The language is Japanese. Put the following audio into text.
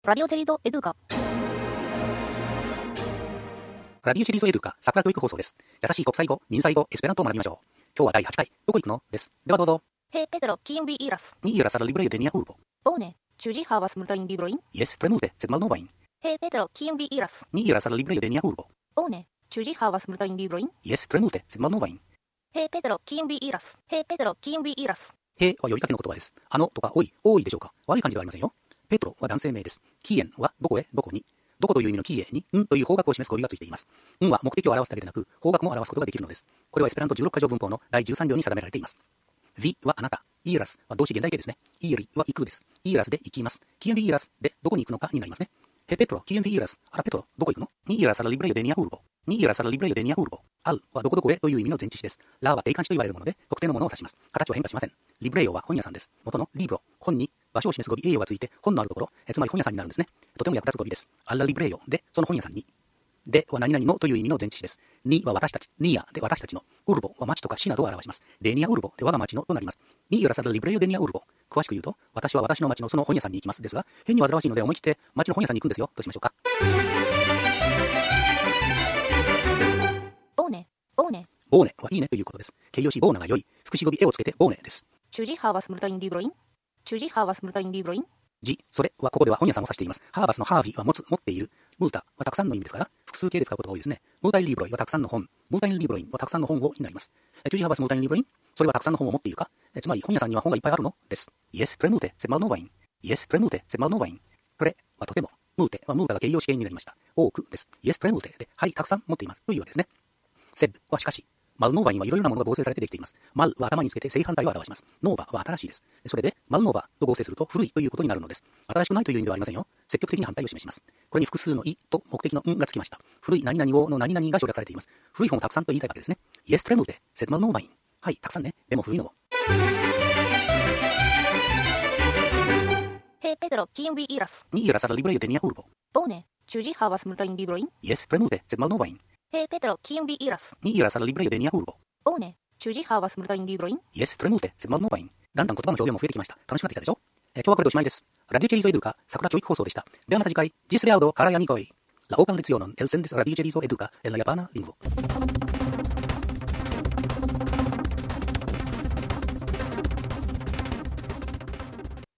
Radio Cherido Educa。 ラディオチェリゾエデュカ桜教育放送です。優しい国際語、民際語、エスペラントを学びましょう。今日は第8回、どこ行くのです。ではどうぞ。 Hey Pedro, ¿quién vi iras? Ni iras al librejo de Nia Urbo. Bone, ĉu ĝi havas multajn librojn? Jes, tre multe, sed malnovajn. Hey Pedro, ¿quién vi iras? Ni iras al librejo de Nia Urbo. Bone, ĉu ĝi havas multajn librojn? Jes, tre multe, sed malnovajn. Hey Pedro, ¿quién vi iras? Hey Pedro, ¿quién vi iras? へは呼びかけの言葉です。とかおい、多いでしょうか。悪い感じではありませんよ。ペトロは男性名です。キエンはどこへ、どこに。どこという意味のキエに、という方角を示す語尾がついています。は目的を表すだけでなく、方角も表すことができるのです。これはエスペラント16箇条文法の第13条に定められています。Vi はあなた。イーラスは動詞現在形ですね。イーリは行くです。イーラスで行きます。キエンビイーラスでどこに行くのかになりますね。ヘペトロ、キエンビイーラス。あらペトロ、どこ行くの？ニイーラスアラリブレヨデニアウルボ。ニイーラスアラリブレヨデニアウルボ。アウはどこどこへという意味の前置詞です。ラは定冠詞と言われるもので、特定のものを指します。形は変化しません。リブレヨは本屋さんです。元のリブロ、本に場所を示す語尾栄養がついて本のあるところ、つまり本屋さんになるんですね。とても役立つ語尾です。アラリブレヨで、その本屋さんに。では何々のという意味の前置詞です。には私たち、ニアで私たちの、ウルボは町とか市などを表します。デニアウルボで我が町のとなります。ニイラサラリブレヨデニアウルボ。詳しく言うと、私は私の町のその本屋さんに行きますですが、変に煩わしいので思い切って町の本屋さんに行くんですよとしましょうか。 ボーネ、ボーネ。 ボーネはいいねということです。形容詞ボーナが良い。副詞語尾絵をつけてボーネです。 ĉu ĝi havas multajn librojn? ĉu ĝi havas multajn librojn? それはここでは本屋さんを指しています。ハーバスのハービは持つ、持っている。ムルタはたくさんの意味ですから、複数形で使うことが多いですね。ムルタインリブロイはたくさんの本。ムルタインリブロインはたくさんの本をになります。チュジハーバスムルタインリブロイン、それはたくさんの本を持っているか。つまり本屋さんには本がいっぱいあるのです。イエス、プレムーテ、セマルノワイン。イエス、プレムーテ、セマルノワイン。プレはとても。ムーテはムータが形容詞形になりました。多くです。イエス、プレムーテで、はい、たくさん持っています。というわけですね。セッドはしかし。マルノーバにはいろいろなものが合成されてできています。マルは頭につけて正反対を表します。ノーバは新しいです。それで、マルノーバと合成すると古いということになるのです。新しくないという意味ではありませんよ。積極的に反対を示します。これに複数のいと目的のがつきました。古い何々をの何々が省略されています。古い本をたくさんと言いたいわけですね。イエストレムルテ、セトマルノーバイン。はい、たくさんね。でも古いのを。 Hey Pedro, ¿quién vi iras? Ni iras al librejo de Nia Urbo. Bone, ĉu ĝi havas multajn librojn? Ies, tre multe, sed malnovajn. Hey Pedro, ¿quién vi iras? Ni iras al librejo de Nia Urbo. Bone, ĉu ĝi havas multajn librojn? Ies, tre multe, sed malnovajn. だんだん言葉の表現も増えてきました。楽しくなってきたでしょ。今日はこれでおしまいです。ラディオチェリゾエドゥカ桜教育放送でした。ではまた次回、ジスレアウドカラヤニコイ。La ocan lezione el sendis Radio Cherizo Educa en la japana lingvo.